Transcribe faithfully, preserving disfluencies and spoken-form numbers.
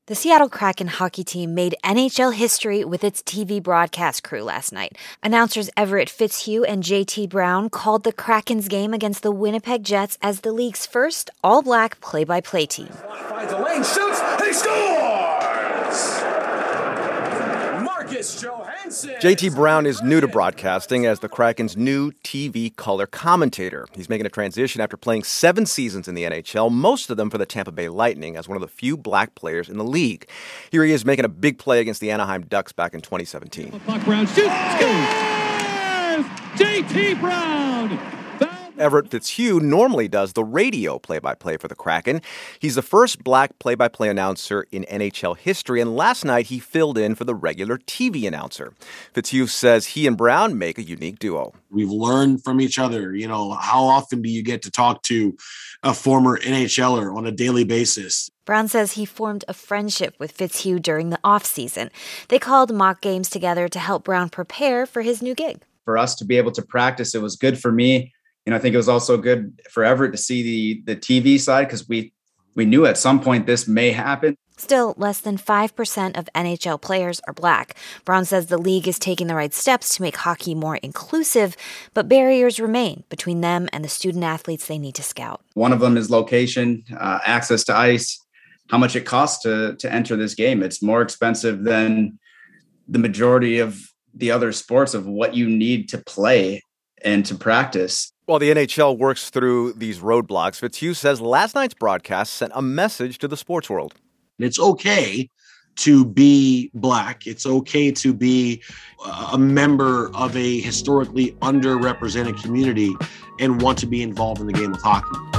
The Seattle Kraken hockey team made N H L history with its T V broadcast crew last night. Announcers Everett Fitzhugh and J T Brown called the Kraken's game against the Winnipeg Jets as the league's first all-black play-by-play team. Finds a lane, shoots, he scores! Marcus Johansson! J T Brown is new to broadcasting as the Kraken's new T V color commentator. He's making a transition after playing seven seasons in the N H L, most of them for the Tampa Bay Lightning, as one of the few black players in the league. Here he is making a big play against the Anaheim Ducks back in twenty seventeen. Buck Brown shoots, scores! J T Brown! Everett Fitzhugh normally does the radio play-by-play for the Kraken. He's the first black play-by-play announcer in N H L history, and last night he filled in for the regular T V announcer. Fitzhugh says he and Brown make a unique duo. We've learned from each other. You know, how often do you get to talk to a former NHLer on a daily basis? Brown says he formed a friendship with Fitzhugh during the offseason. They called mock games together to help Brown prepare for his new gig. For us to be able to practice, it was good for me. And I think it was also good for Everett to see the the T V side because we we knew at some point this may happen. Still, less than five percent of N H L players are black. Brown says the league is taking the right steps to make hockey more inclusive, but barriers remain between them and the student athletes they need to scout. One of them is location, uh, access to ice, how much it costs to to enter this game. It's more expensive than the majority of the other sports of what you need to play and to practice. While the N H L works through these roadblocks, Fitzhugh says last night's broadcast sent a message to the sports world. It's okay to be black. It's okay to be a member of a historically underrepresented community and want to be involved in the game of hockey.